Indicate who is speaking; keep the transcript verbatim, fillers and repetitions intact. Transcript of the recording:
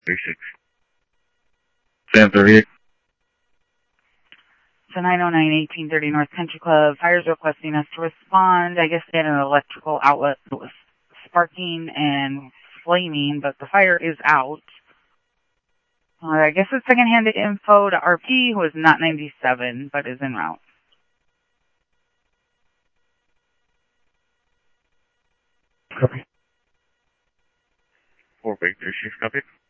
Speaker 1: thirty-six. seven thirty-eight.
Speaker 2: So nine oh nine, eighteen thirty North Country Club. Fire's requesting us to respond. I guess they had an electrical outlet that was sparking and flaming, but the fire is out. Uh, I guess it's secondhand info to R P, who is not ninety-seven, but is en route.
Speaker 1: Copy. four Victor, six, copy.